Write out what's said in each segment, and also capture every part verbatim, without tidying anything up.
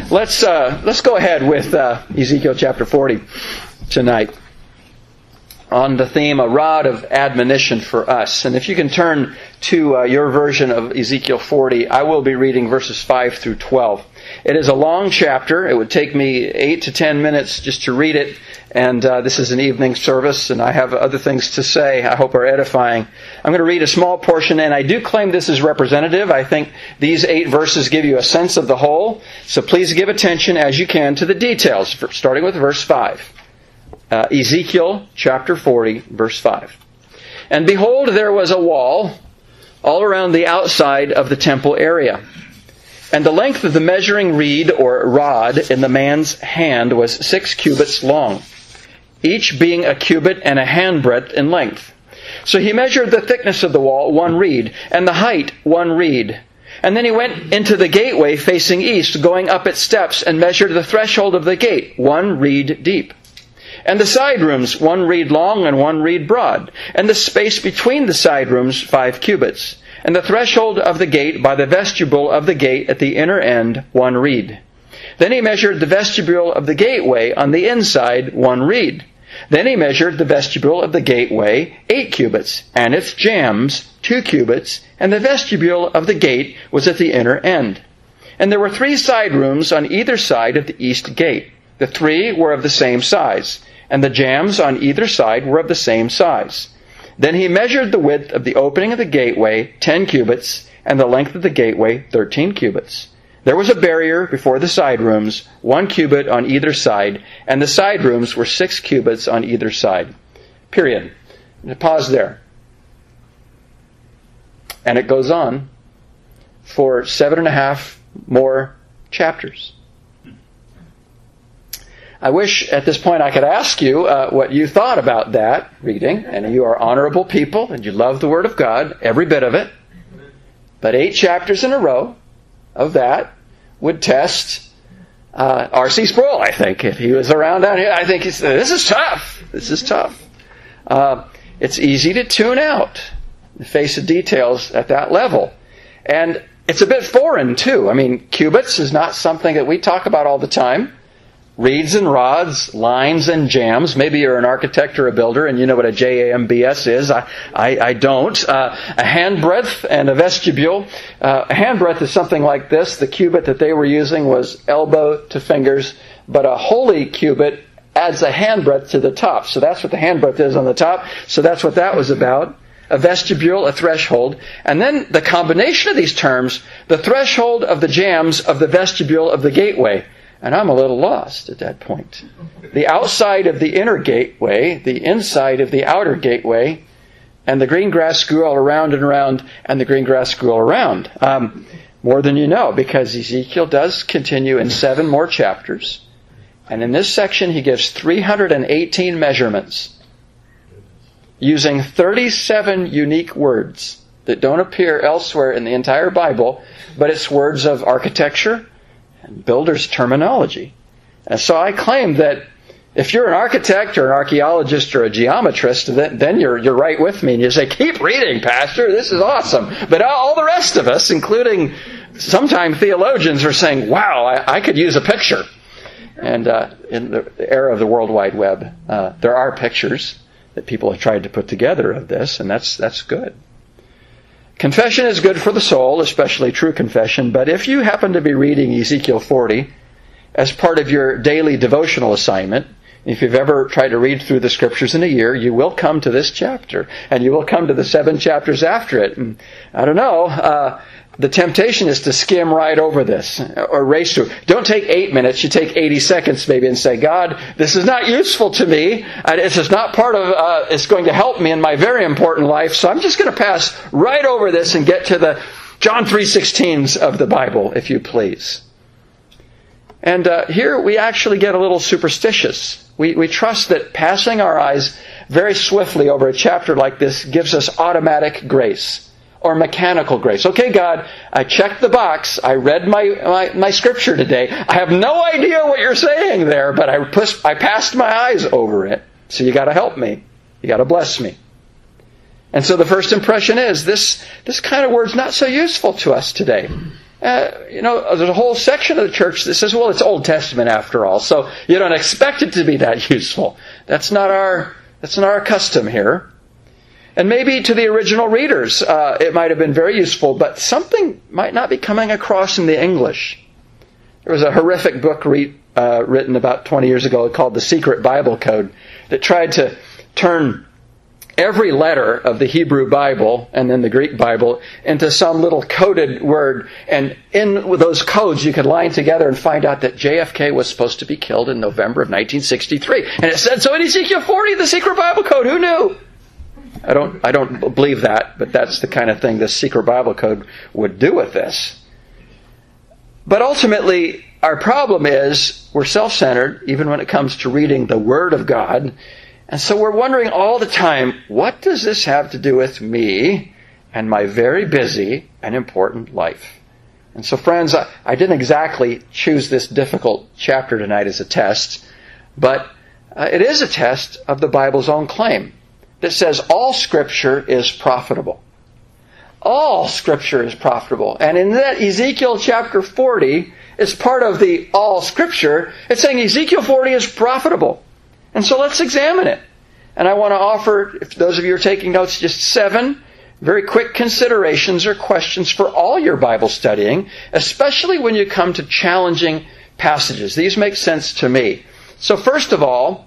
let's uh, let's go ahead with uh, Ezekiel chapter forty tonight on the theme, a rod of admonition for us. And if you can turn to uh, your version of Ezekiel forty, I will be reading verses five through twelve. It is a long chapter. It would take me eight to ten minutes just to read it. And uh, this is an evening service, and I have other things to say I hope are edifying. I'm going to read a small portion, and I do claim this is representative. I think these eight verses give you a sense of the whole. So please give attention as you can to the details, starting with verse five. Uh, Ezekiel chapter forty, verse five. And behold, there was a wall all around the outside of the temple area. And the length of the measuring reed or rod in the man's hand was six cubits long, each being a cubit and a handbreadth in length. So he measured the thickness of the wall, one reed, and the height, one reed. And then he went into the gateway facing east, going up its steps, and measured the threshold of the gate, one reed deep. And the side rooms, one reed long and one reed broad. And the space between the side rooms, five cubits. And the threshold of the gate by the vestibule of the gate at the inner end, one reed. Then he measured the vestibule of the gateway on the inside, one reed. Then he measured the vestibule of the gateway, eight cubits, and its jambs, two cubits, and the vestibule of the gate was at the inner end. And there were three side rooms on either side of the east gate. The three were of the same size, and the jambs on either side were of the same size. Then he measured the width of the opening of the gateway, ten cubits, and the length of the gateway, thirteen cubits. There was a barrier before the side rooms, one cubit on either side, and the side rooms were six cubits on either side. Period. Pause there. And it goes on for seven and a half more chapters. I wish at this point I could ask you uh, what you thought about that reading. And you are honorable people and you love the Word of God, every bit of it. But eight chapters in a row of that would test uh, R C Sproul, I think. If he was around down here, I think he's, this is tough. This is tough. Uh, it's easy to tune out the face of details at that level. And it's a bit foreign, too. I mean, cubits is not something that we talk about all the time. Reeds and rods, lines and jambs. Maybe you're an architect or a builder and you know what a J A M B S is. I, I, I don't. Uh, a handbreadth and a vestibule. Uh, a handbreadth is something like this. The cubit that they were using was elbow to fingers, but a holy cubit adds a handbreadth to the top. So that's what the handbreadth is on the top. So that's what that was about. A vestibule, a threshold. And then the combination of these terms, the threshold of the jambs of the vestibule of the gateway. And I'm a little lost at that point. The outside of the inner gateway, the inside of the outer gateway, and the green grass grew all around and around, and the green grass grew all around. Um, more than you know, because Ezekiel does continue in seven more chapters. And in this section, he gives three hundred eighteen measurements, using thirty-seven unique words that don't appear elsewhere in the entire Bible, but it's words of architecture, builder's terminology. And so I claim that if you're an architect or an archaeologist or a geometrist, then you're you're right with me. And you say, keep reading, Pastor. This is awesome. But all the rest of us, including sometimes theologians, are saying, wow, I, I could use a picture. And uh, in the era of the World Wide Web, uh, there are pictures that people have tried to put together of this, and that's that's good. Confession is good for the soul, especially true confession, but if you happen to be reading Ezekiel forty as part of your daily devotional assignment, if you've ever tried to read through the Scriptures in a year, you will come to this chapter, and you will come to the seven chapters after it. And I don't know, uh, the temptation is to skim right over this, or race through. Don't take eight minutes, you take eighty seconds maybe and say, God, this is not useful to me. This is not part of, uh, it's going to help me in my very important life, so I'm just going to pass right over this and get to the John three sixteens of the Bible, if you please. And uh, here we actually get a little superstitious. We, we trust that passing our eyes very swiftly over a chapter like this gives us automatic grace. Or mechanical grace. Okay, God, I checked the box. I read my, my, my scripture today. I have no idea what you're saying there, but I, push, I passed my eyes over it. So you got to help me. You got to bless me. And so the first impression is this, this kind of word's not so useful to us today. Uh, you know, there's a whole section of the church that says, well, it's Old Testament after all, so you don't expect it to be that useful. That's not our, that's not our custom here. And maybe to the original readers, uh, it might have been very useful, but something might not be coming across in the English. There was a horrific book re- uh, written about twenty years ago called The Secret Bible Code that tried to turn every letter of the Hebrew Bible and then the Greek Bible into some little coded word. And in those codes, you could line together and find out that J F K was supposed to be killed in November of nineteen sixty-three. And it said so in Ezekiel forty, the Secret Bible Code. Who knew? I don't, I don't believe that, but that's the kind of thing the Secret Bible Code would do with this. But ultimately, our problem is we're self-centered, even when it comes to reading the Word of God. And so we're wondering all the time, what does this have to do with me and my very busy and important life? And so, friends, I, I didn't exactly choose this difficult chapter tonight as a test, but uh, it is a test of the Bible's own claim that says all Scripture is profitable. All Scripture is profitable. And in that Ezekiel chapter forty is part of the all Scripture. It's saying Ezekiel forty is profitable. And so let's examine it. And I want to offer, if those of you are taking notes, just seven very quick considerations or questions for all your Bible studying, especially when you come to challenging passages. These make sense to me. So first of all,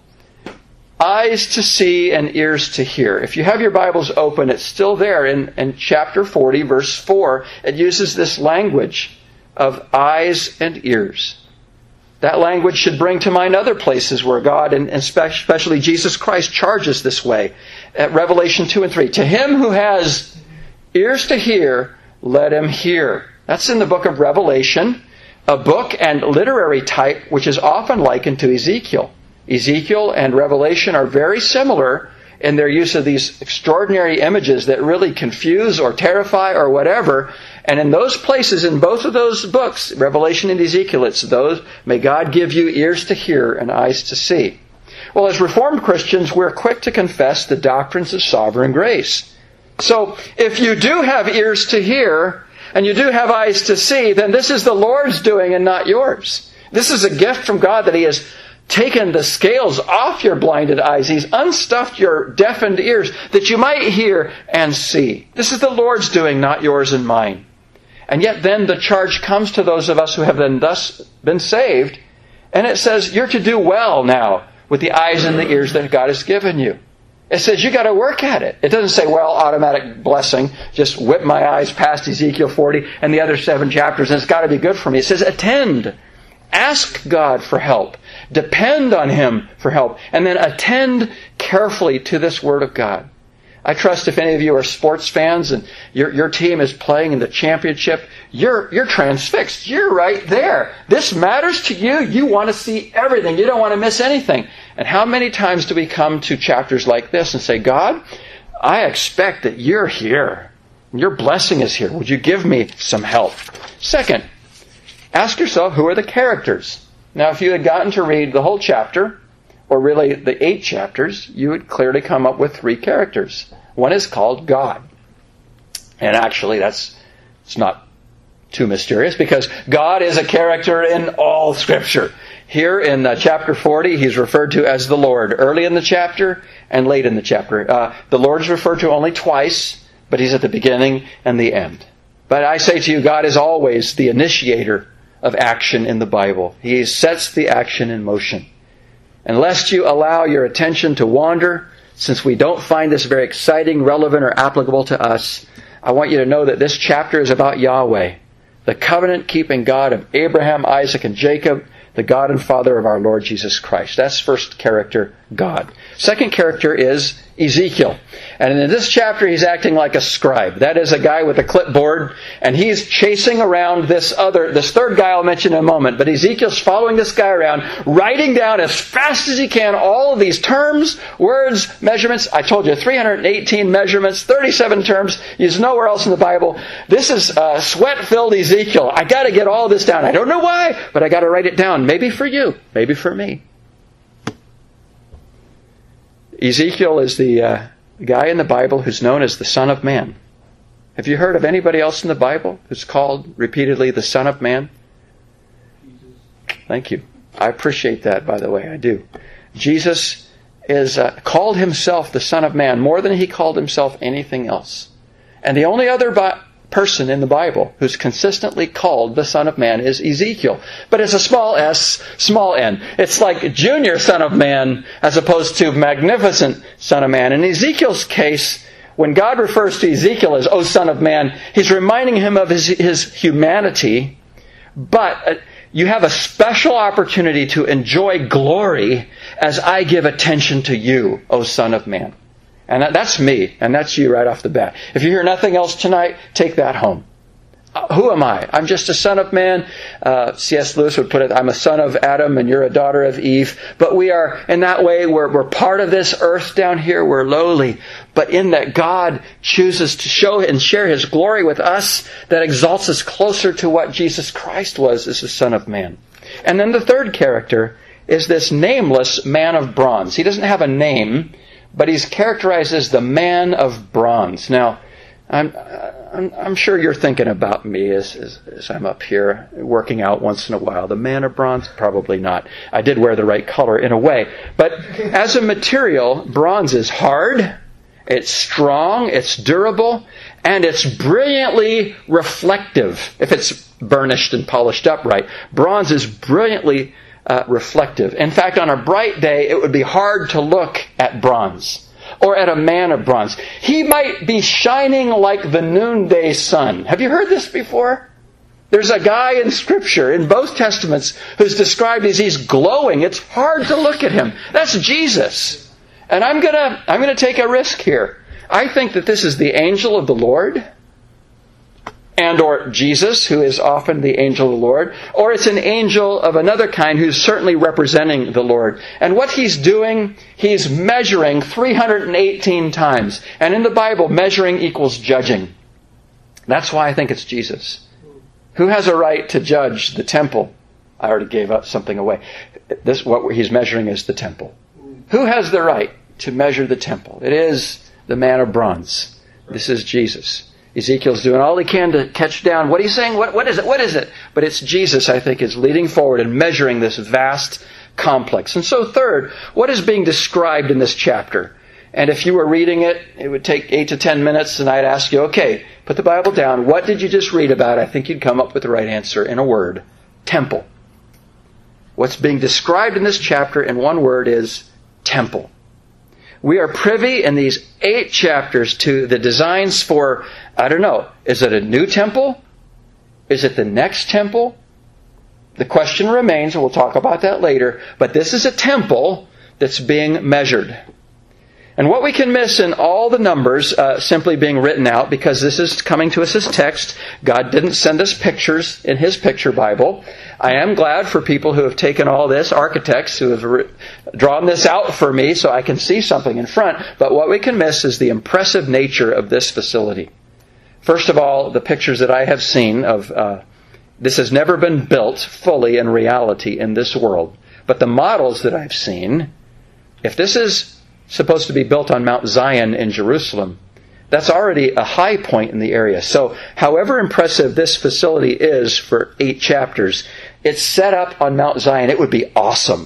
eyes to see and ears to hear. If you have your Bibles open, it's still there in, in chapter forty, verse four. It uses this language of eyes and ears. That language should bring to mind other places where God, and especially Jesus Christ, charges this way. At Revelation two and three, to him who has ears to hear, let him hear. That's in the book of Revelation, a book and literary type which is often likened to Ezekiel. Ezekiel and Revelation are very similar in their use of these extraordinary images that really confuse or terrify or whatever. And in those places, in both of those books, Revelation and Ezekiel, it's those, may God give you ears to hear and eyes to see. Well, as Reformed Christians, we're quick to confess the doctrines of sovereign grace. So, if you do have ears to hear, and you do have eyes to see, then this is the Lord's doing and not yours. This is a gift from God that He has taken the scales off your blinded eyes. He's unstuffed your deafened ears that you might hear and see. This is the Lord's doing, not yours and mine. And yet then the charge comes to those of us who have been thus been saved, and it says you're to do well now with the eyes and the ears that God has given you. It says you got to work at it. It doesn't say, well, automatic blessing, just whip my eyes past Ezekiel forty and the other seven chapters, and it's got to be good for me. It says attend. Ask God for help. Depend on Him for help. And then attend carefully to this Word of God. I trust if any of you are sports fans and your, your team is playing in the championship, you're, you're transfixed. You're right there. This matters to you. You want to see everything. You don't want to miss anything. And how many times do we come to chapters like this and say, God, I expect that you're here. Your blessing is here. Would you give me some help? Second, ask yourself, who are the characters? Now, if you had gotten to read the whole chapter, or really the eight chapters, you would clearly come up with three characters. One is called God. And actually, that's it's not too mysterious, because God is a character in all Scripture. Here in uh, chapter forty, He's referred to as the Lord, early in the chapter and late in the chapter. Uh, the Lord is referred to only twice, but He's at the beginning and the end. But I say to you, God is always the initiator of action in the Bible. He sets the action in motion. And lest you allow your attention to wander, since we don't find this very exciting, relevant, or applicable to us, I want you to know that this chapter is about Yahweh, the covenant-keeping God of Abraham, Isaac, and Jacob, the God and Father of our Lord Jesus Christ. That's first character, God. Second character is Ezekiel. And in this chapter, he's acting like a scribe. That is a guy with a clipboard, and he's chasing around this other, this third guy I'll mention in a moment. But Ezekiel's following this guy around, writing down as fast as he can all of these terms, words, measurements. I told you, three hundred eighteen measurements, thirty-seven terms, used nowhere else in the Bible. This is uh, sweat-filled Ezekiel. I got to get all this down. I don't know why, but I got to write it down. Maybe for you, maybe for me. Ezekiel is the uh, guy in the Bible who's known as the Son of Man. Have you heard of anybody else in the Bible who's called repeatedly the Son of Man? Thank you. I appreciate that, by the way. I do. Jesus is uh, called himself the Son of Man more than he called himself anything else. And the only other bi- person in the Bible who's consistently called the Son of Man is Ezekiel. But it's a small s, small n. It's like junior Son of Man as opposed to magnificent Son of Man. In Ezekiel's case, when God refers to Ezekiel as, "O Son of Man," he's reminding him of his, his humanity. But uh, you have a special opportunity to enjoy glory as I give attention to you, O Son of Man. And that, that's me, and that's you right off the bat. If you hear nothing else tonight, take that home. Uh, who am I? I'm just a son of man. Uh, C S Lewis would put it, I'm a son of Adam and you're a daughter of Eve. But we are, in that way, we're, we're part of this earth down here. We're lowly. But in that God chooses to show and share His glory with us, that exalts us closer to what Jesus Christ was as the Son of Man. And then the third character is this nameless man of bronze. He doesn't have a name, but he's characterized as the man of bronze. Now, I'm, I'm, I'm sure you're thinking about me as, as, as I'm up here working out once in a while. The man of bronze? Probably not. I did wear the right color in a way. But as a material, bronze is hard, it's strong, it's durable, and it's brilliantly reflective. If it's burnished and polished up right, bronze is brilliantly uh, reflective. In fact, on a bright day, it would be hard to look at bronze. Or at a man of bronze. He might be shining like the noonday sun. Have you heard this before? There's a guy in Scripture, in both Testaments, who's described as he's glowing. It's hard to look at him. That's Jesus. And I'm gonna, I'm gonna take a risk here. I think that this is the angel of the Lord, and or Jesus, who is often the angel of the Lord, or it's an angel of another kind who's certainly representing the Lord. And what he's doing, he's measuring three hundred eighteen times. And in the Bible, measuring equals judging. That's why I think it's Jesus. Who has a right to judge the temple? I already gave up something away. This, what he's measuring is the temple. Who has the right to measure the temple? It is the man of bronze. This is Jesus. Ezekiel's doing all he can to catch down what he's saying. What, what is it? What is it? But it's Jesus, I think, is leading forward and measuring this vast complex. And so third, what is being described in this chapter? And if you were reading it, it would take eight to ten minutes, and I'd ask you, okay, put the Bible down. What did you just read about? I think you'd come up with the right answer in a word. Temple. What's being described in this chapter in one word is temple. We are privy in these eight chapters to the designs for, I don't know, is it a new temple? Is it the next temple? The question remains, and we'll talk about that later, but this is a temple that's being measured. And what we can miss in all the numbers uh, simply being written out, because this is coming to us as text, God didn't send us pictures in His picture Bible. I am glad for people who have taken all this, architects who have re- drawn this out for me so I can see something in front. But what we can miss is the impressive nature of this facility. First of all, the pictures that I have seen of, uh, this has never been built fully in reality in this world. But the models that I've seen, if this is supposed to be built on Mount Zion in Jerusalem, that's already a high point in the area. So however impressive this facility is for eight chapters, it's set up on Mount Zion. It would be awesome.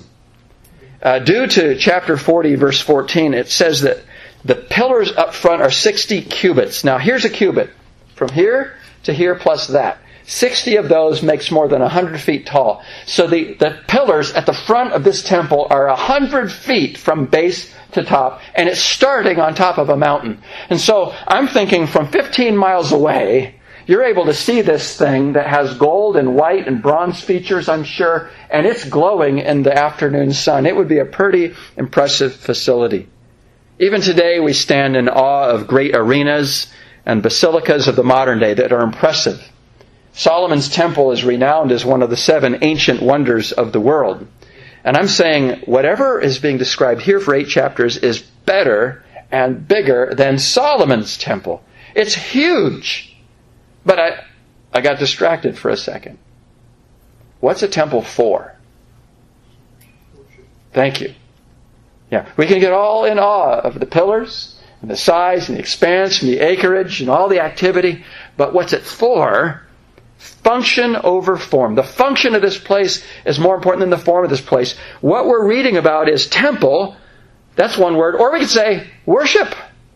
Uh, due to chapter forty, verse fourteen, it says that the pillars up front are sixty cubits. Now here's a cubit. From here to here plus that. sixty of those makes more than one hundred feet tall. So the, the pillars at the front of this temple are one hundred feet from base to top, and it's starting on top of a mountain. And so I'm thinking from fifteen miles away, you're able to see this thing that has gold and white and bronze features, I'm sure, and it's glowing in the afternoon sun. It would be a pretty impressive facility. Even today, we stand in awe of great arenas and basilicas of the modern day that are impressive. Solomon's temple is renowned as one of the seven ancient wonders of the world. And I'm saying whatever is being described here for eight chapters is better and bigger than Solomon's temple. It's huge. But I, I got distracted for a second. What's a temple for? Thank you. Yeah, we can get all in awe of the pillars and the size and the expanse and the acreage and all the activity. But what's it for? Function over form. The function of this place is more important than the form of this place. What we're reading about is temple. That's one word. Or we could say worship.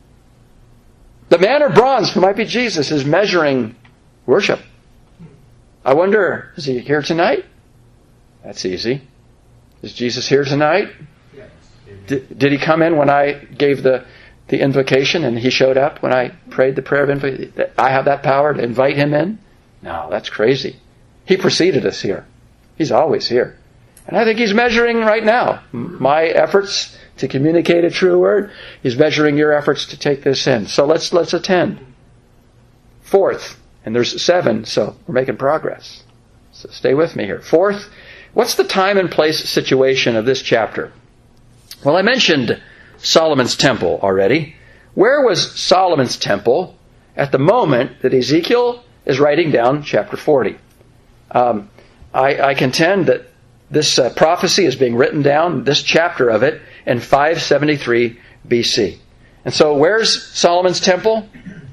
The man of bronze, who might be Jesus, is measuring worship. I wonder, is he here tonight? That's easy. Is Jesus here tonight? Did, did he come in when I gave the, the invocation and he showed up when I prayed the prayer of invocation? I have that power to invite him in? No, that's crazy. He preceded us here. He's always here. And I think he's measuring right now my efforts to communicate a true word. He's measuring your efforts to take this in. So let's let's attend. Fourth, and there's seven, so we're making progress. So stay with me here. Fourth, what's the time and place situation of this chapter? Well, I mentioned Solomon's temple already. Where was Solomon's temple at the moment that Ezekiel is writing down chapter forty? Um, I, I contend that this uh, prophecy is being written down, this chapter of it, in five seventy-three B C. And so where's Solomon's temple?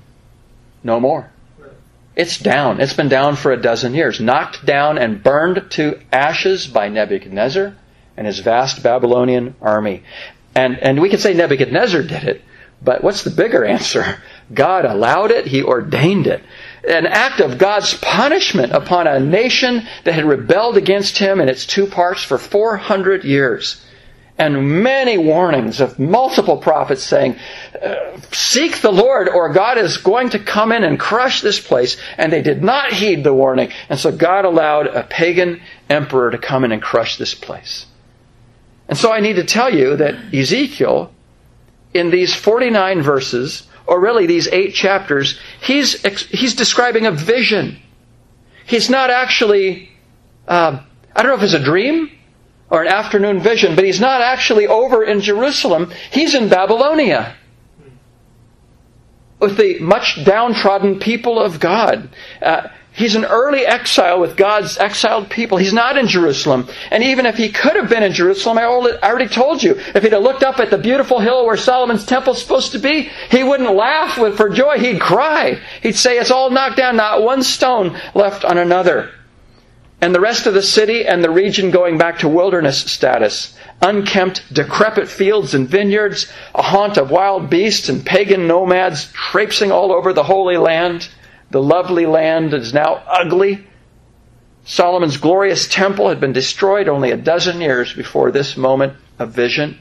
No more. It's down. It's been down for a dozen years. Knocked down and burned to ashes by Nebuchadnezzar and his vast Babylonian army. And, and we could say Nebuchadnezzar did it, but what's the bigger answer? God allowed it. He ordained it. An act of God's punishment upon a nation that had rebelled against him in its two parts for four hundred years. And many warnings of multiple prophets saying, seek the Lord or God is going to come in and crush this place. And they did not heed the warning. And so God allowed a pagan emperor to come in and crush this place. And so I need to tell you that Ezekiel, in these forty-nine verses, or really these eight chapters, he's he's describing a vision. He's not actually, uh, I don't know if it's a dream or an afternoon vision, but he's not actually over in Jerusalem. He's in Babylonia with the much downtrodden people of God. Uh, he's an early exile with God's exiled people. He's not in Jerusalem. And even if he could have been in Jerusalem, I already told you, if he'd have looked up at the beautiful hill where Solomon's temple is supposed to be, he wouldn't laugh with, for joy. He'd cry. He'd say, it's all knocked down, not one stone left on another. And the rest of the city and the region going back to wilderness status. Unkempt, decrepit fields and vineyards, a haunt of wild beasts and pagan nomads traipsing all over the Holy Land. The lovely land is now ugly. Solomon's glorious temple had been destroyed only a dozen years before this moment of vision.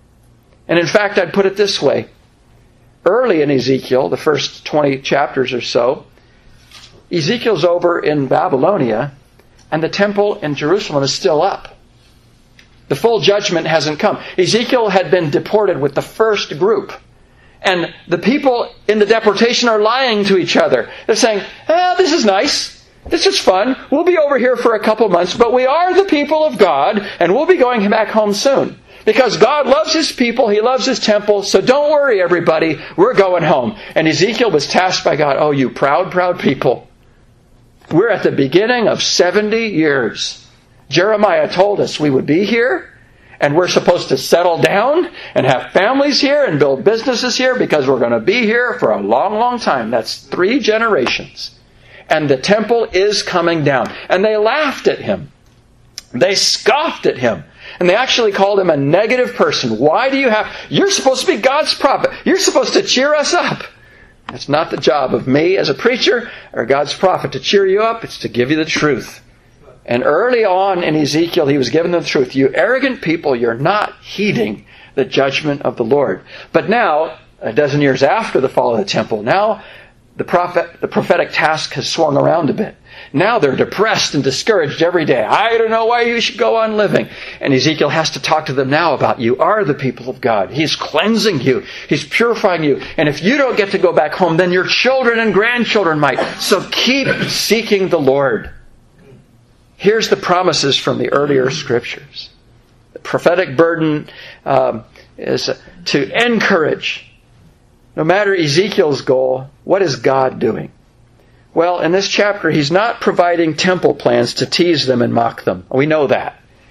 And in fact, I'd put it this way. Early in Ezekiel, the first twenty chapters or so, Ezekiel's over in Babylonia, and the temple in Jerusalem is still up. The full judgment hasn't come. Ezekiel had been deported with the first group. And the people in the deportation are lying to each other. They're saying, eh, this is nice. This is fun. We'll be over here for a couple months, but we are the people of God, and we'll be going back home soon. Because God loves His people, He loves His temple, so don't worry, everybody. We're going home. And Ezekiel was tasked by God, oh, you proud, proud people. We're at the beginning of seventy years. Jeremiah told us we would be here, and we're supposed to settle down and have families here and build businesses here because we're going to be here for a long, long time. That's three generations. And the temple is coming down. And they laughed at him. They scoffed at him. And they actually called him a negative person. Why do you have... You're supposed to be God's prophet. You're supposed to cheer us up. It's not the job of me as a preacher or God's prophet to cheer you up. It's to give you the truth. And early on in Ezekiel, he was given the truth. You arrogant people, you're not heeding the judgment of the Lord. But now, a dozen years after the fall of the temple, now the prophet, the prophetic task has swung around a bit. Now they're depressed and discouraged every day. I don't know why you should go on living. And Ezekiel has to talk to them now about you are the people of God. He's cleansing you. He's purifying you. And if you don't get to go back home, then your children and grandchildren might. So keep seeking the Lord. Here's the promises from the earlier scriptures. The prophetic burden um, is to encourage. No matter Ezekiel's goal, what is God doing? Well, in this chapter, he's not providing temple plans to tease them and mock them. We know that.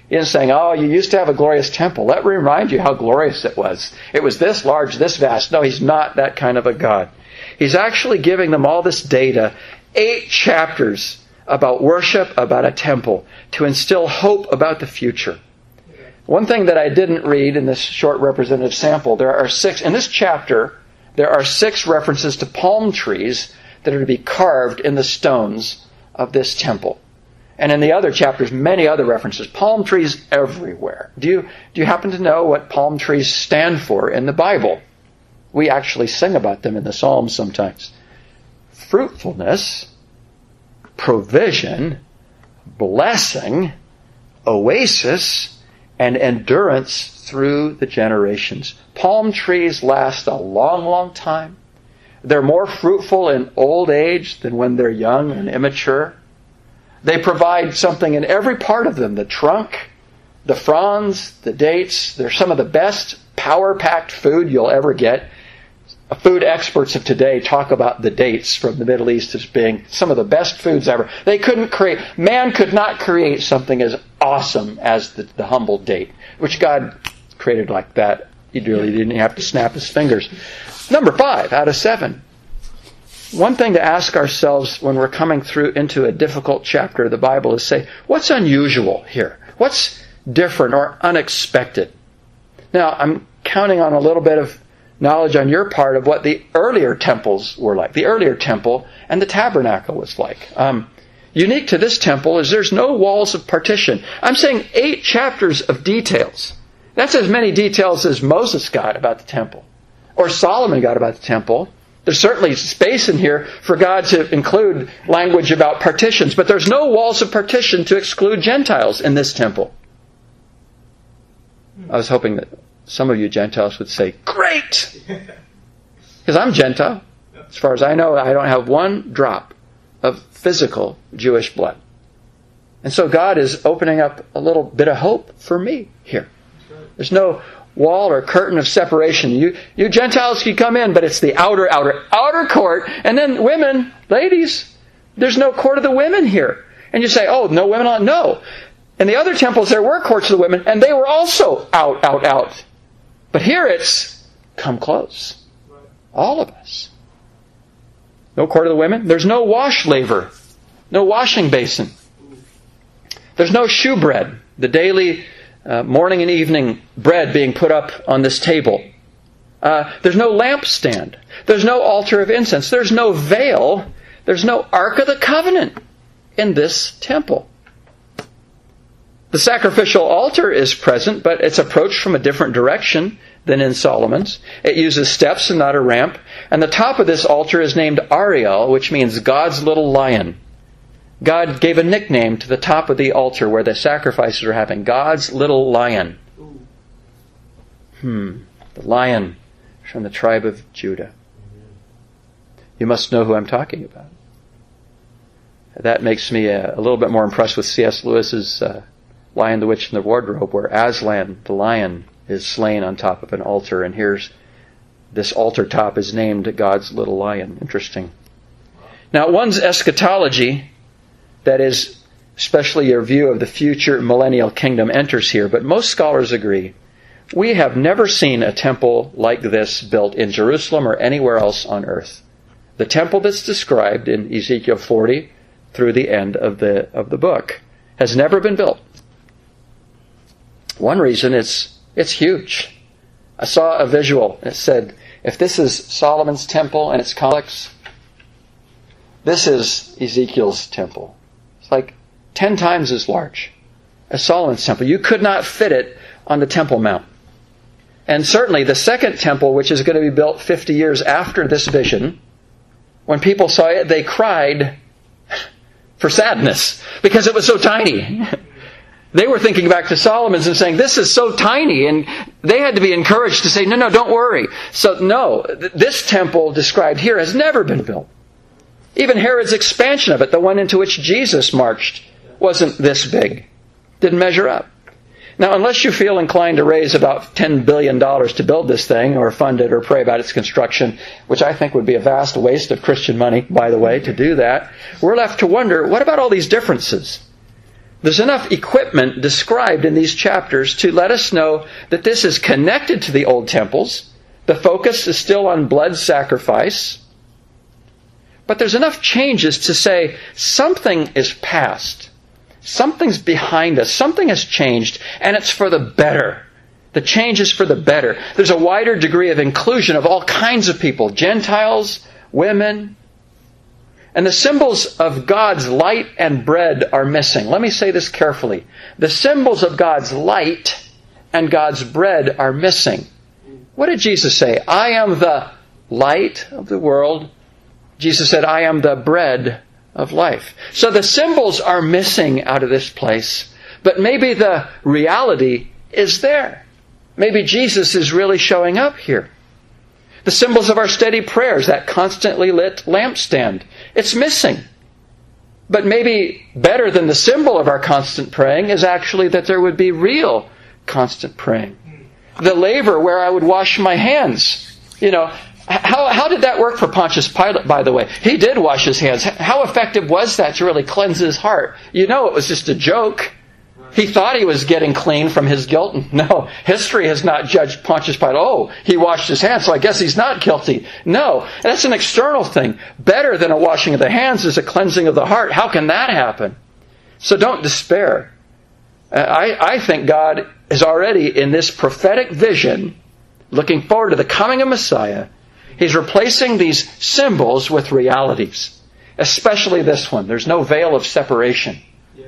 He isn't saying, oh, you used to have a glorious temple. Let me remind you how glorious it was. It was this large, this vast. No, he's not that kind of a God. He's actually giving them all this data, eight chapters about worship, about a temple, to instill hope about the future. One thing that I didn't read in this short representative sample, there are six, in this chapter, there are six references to palm trees that are to be carved in the stones of this temple. And in the other chapters, many other references. Palm trees everywhere. Do you, do you happen to know what palm trees stand for in the Bible? We actually sing about them in the Psalms sometimes. Fruitfulness, provision, blessing, oasis, and endurance through the generations. Palm trees last a long, long time. They're more fruitful in old age than when they're young and immature. They provide something in every part of them. The trunk, the fronds, the dates. They're some of the best power-packed food you'll ever get. Food experts of today talk about the dates from the Middle East as being some of the best foods ever. They couldn't create, man could not create something as awesome as the, the humble date, which God created like that. He really didn't have to snap his fingers. Number five out of seven. One thing to ask ourselves when we're coming through into a difficult chapter of the Bible is say, what's unusual here? What's different or unexpected? Now, I'm counting on a little bit of knowledge on your part of what the earlier temples were like. The earlier temple and the tabernacle was like. Um, unique to this temple is there's no walls of partition. I'm saying eight chapters of details. That's as many details as Moses got about the temple, or Solomon got about the temple. There's certainly space in here for God to include language about partitions, but there's no walls of partition to exclude Gentiles in this temple. I was hoping that some of you Gentiles would say, great! Because I'm Gentile. As far as I know, I don't have one drop of physical Jewish blood. And so God is opening up a little bit of hope for me here. There's no wall or curtain of separation. You, you Gentiles can come in, but it's the outer, outer, outer court. And then women, ladies, there's no court of the women here. And you say, oh, no women on? No. In the other temples, there were courts of the women, and they were also out, out, out. But here it's, come close. All of us. No court of the women. There's no wash laver. No washing basin. There's no shewbread. The daily uh, morning and evening bread being put up on this table. Uh, there's no lampstand. There's no altar of incense. There's no veil. There's no Ark of the Covenant in this temple. The sacrificial altar is present, but it's approached from a different direction than in Solomon's. It uses steps and not a ramp. And the top of this altar is named Ariel, which means God's little lion. God gave a nickname to the top of the altar where the sacrifices are happening. God's little lion. Hmm. The lion from the tribe of Judah. You must know who I'm talking about. That makes me a, a little bit more impressed with C S Lewis's uh, Lion, the Witch, and the Wardrobe, where Aslan, the lion, is slain on top of an altar. And here's this altar top is named God's little lion. Interesting. Now, one's eschatology, that is, especially your view of the future millennial kingdom, enters here. But most scholars agree. We have never seen a temple like this built in Jerusalem or anywhere else on earth. The temple that's described in Ezekiel forty through the end of the of the book has never been built. One reason it's it's huge. I saw a visual. It said, if this is Solomon's temple and its complex, this is Ezekiel's temple. It's like ten times as large as Solomon's temple. You could not fit it on the Temple Mount. And certainly the second temple, which is going to be built fifty years after this vision, when people saw it, they cried for sadness because it was so tiny. They were thinking back to Solomon's and saying, this is so tiny. And they had to be encouraged to say, no, no, don't worry. So no, this temple described here has never been built. Even Herod's expansion of it, the one into which Jesus marched, wasn't this big. Didn't measure up. Now, unless you feel inclined to raise about ten billion dollars to build this thing, or fund it, or pray about its construction, which I think would be a vast waste of Christian money, by the way, to do that, we're left to wonder, what about all these differences? There's enough equipment described in these chapters to let us know that this is connected to the old temples. The focus is still on blood sacrifice. But there's enough changes to say something is past. Something's behind us. Something has changed, and it's for the better. The change is for the better. There's a wider degree of inclusion of all kinds of people. Gentiles, women. And the symbols of God's light and bread are missing. Let me say this carefully. The symbols of God's light and God's bread are missing. What did Jesus say? I am the light of the world. Jesus said, I am the bread of life. So the symbols are missing out of this place. But maybe the reality is there. Maybe Jesus is really showing up here. The symbols of our steady prayers, that constantly lit lampstand, it's missing. But maybe better than the symbol of our constant praying is actually that there would be real constant praying. The laver where I would wash my hands. You know, how, how did that work for Pontius Pilate, by the way? He did wash his hands. How effective was that to really cleanse his heart? You know it was just a joke. He thought he was getting clean from his guilt. No, history has not judged Pontius Pilate. Oh, he washed his hands, so I guess he's not guilty. No, that's an external thing. Better than a washing of the hands is a cleansing of the heart. How can that happen? So don't despair. I, I think God is already in this prophetic vision, looking forward to the coming of Messiah. He's replacing these symbols with realities, especially this one. There's no veil of separation.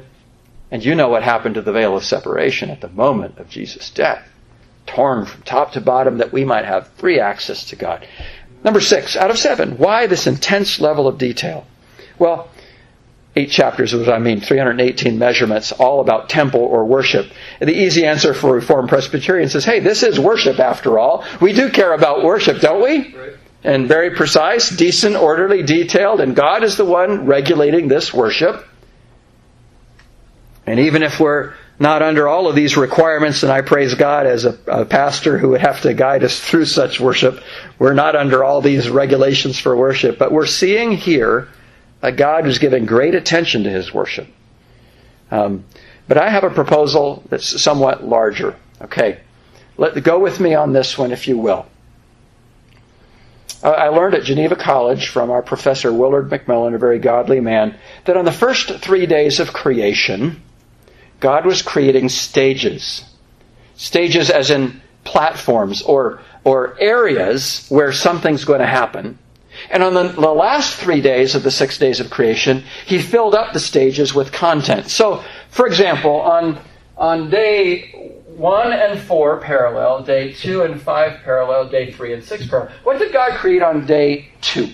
And you know what happened to the veil of separation at the moment of Jesus' death. Torn from top to bottom that we might have free access to God. Number six, out of seven, why this intense level of detail? Well, eight chapters is what I mean, three hundred eighteen measurements, all about temple or worship. And the easy answer for Reformed Presbyterians is, hey, this is worship after all. We do care about worship, don't we? Right. And very precise, decent, orderly, detailed, and God is the one regulating this worship. And even if we're not under all of these requirements, and I praise God as a, a pastor who would have to guide us through such worship, we're not under all these regulations for worship, but we're seeing here a God who's giving great attention to His worship. Um, but I have a proposal that's somewhat larger. Okay, Let, go with me on this one, if you will. I learned at Geneva College from our professor Willard McMillan, a very godly man, that on the first three days of creation, God was creating stages. Stages as in platforms or, or areas where something's going to happen. And on the, the last three days of the six days of creation, He filled up the stages with content. So, for example, on, on day one and four parallel, day two and five parallel, day three and six parallel. What did God create on day two?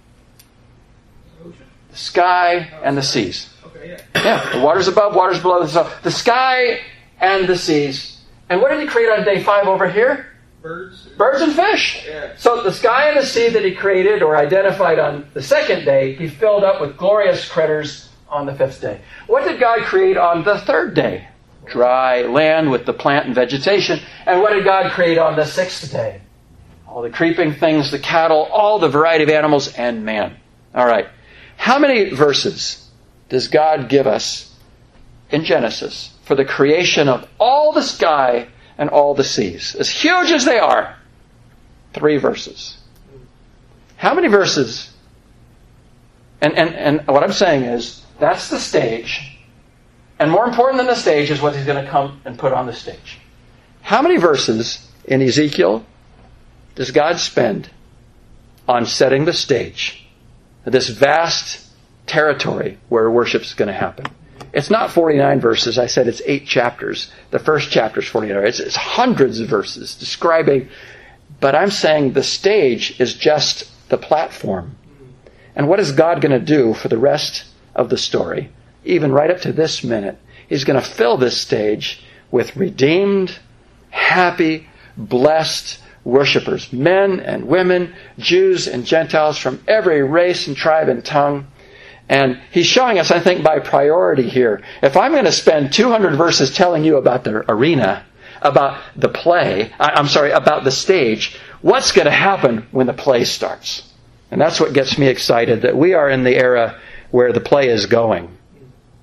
The sky and the seas. Yeah, the waters above, waters below. So the sky and the seas. And what did He create on day five over here? Birds. Birds and fish. Yeah. So the sky and the sea that He created or identified on the second day, He filled up with glorious critters on the fifth day. What did God create on the third day? Dry land with the plant and vegetation. And what did God create on the sixth day? All the creeping things, the cattle, all the variety of animals, and man. All right. How many verses does God give us in Genesis for the creation of all the sky and all the seas? As huge as they are, three verses. How many verses? And, and, and what I'm saying is, that's the stage. And more important than the stage is what He's going to come and put on the stage. How many verses in Ezekiel does God spend on setting the stage? This vast territory where worship is going to happen. It's not forty-nine verses. I said it's eight chapters. The first chapter is forty-nine. It's, it's hundreds of verses describing. But I'm saying the stage is just the platform. And what is God going to do for the rest of the story? Even right up to this minute, He's going to fill this stage with redeemed, happy, blessed worshipers. Men and women, Jews and Gentiles from every race and tribe and tongue. And He's showing us, I think, by priority here. If I'm going to spend two hundred verses telling you about the arena, about the play, I'm sorry, about the stage, what's going to happen when the play starts? And that's what gets me excited, that we are in the era where the play is going.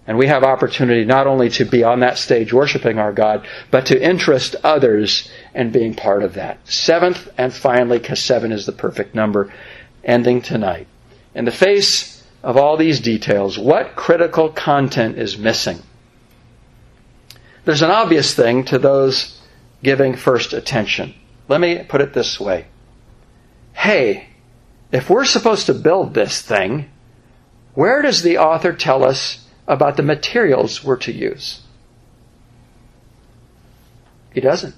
And we have opportunity not only to be on that stage worshiping our God, but to interest others in being part of that. Seventh, and finally, because seven is the perfect number, ending tonight. In the face of all these details, what critical content is missing? There's an obvious thing to those giving first attention. Let me put it this way. Hey, if we're supposed to build this thing, where does the author tell us about the materials we're to use? He doesn't.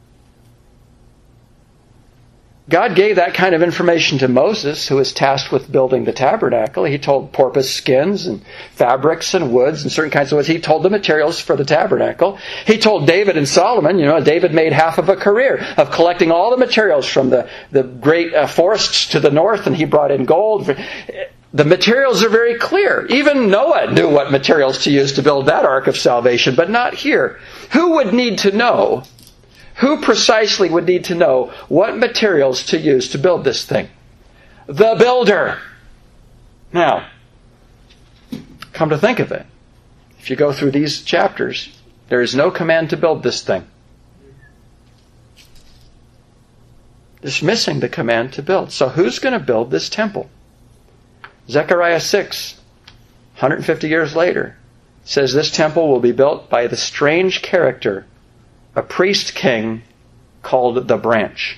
God gave that kind of information to Moses, who was tasked with building the tabernacle. He told porpoise skins and fabrics and woods and certain kinds of woods. He told the materials for the tabernacle. He told David and Solomon, you know, David made half of a career of collecting all the materials from the, the great uh, forests to the north, and he brought in gold. The materials are very clear. Even Noah knew what materials to use to build that ark of salvation, but not here. Who would need to know? Who precisely would need to know what materials to use to build this thing? The builder. Now, come to think of it, if you go through these chapters, there is no command to build this thing. It's missing the command to build. So who's going to build this temple? Zechariah six, one hundred fifty years later, says this temple will be built by the strange character, a priest king called the Branch.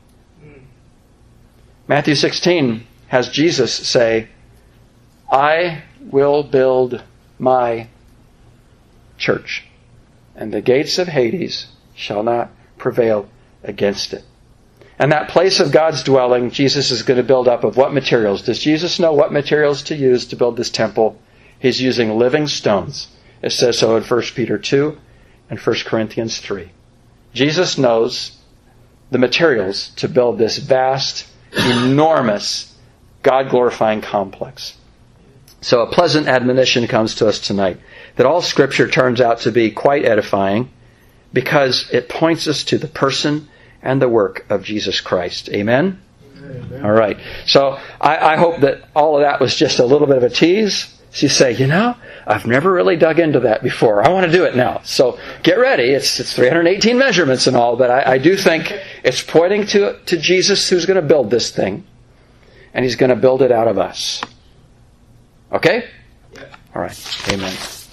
Matthew sixteen has Jesus say, I will build my church, and the gates of Hades shall not prevail against it. And that place of God's dwelling, Jesus is going to build up of what materials? Does Jesus know what materials to use to build this temple? He's using living stones. It says so in First Peter two and First Corinthians three. Jesus knows the materials to build this vast, enormous, God-glorifying complex. So a pleasant admonition comes to us tonight that all Scripture turns out to be quite edifying because it points us to the person and the work of Jesus Christ. Amen? Amen. All right. So I, I hope that all of that was just a little bit of a tease. So you say, you know, I've never really dug into that before. I want to do it now. So get ready. It's it's three hundred eighteen measurements and all, but I, I do think it's pointing to, to Jesus who's going to build this thing. And He's going to build it out of us. Okay? All right. Amen.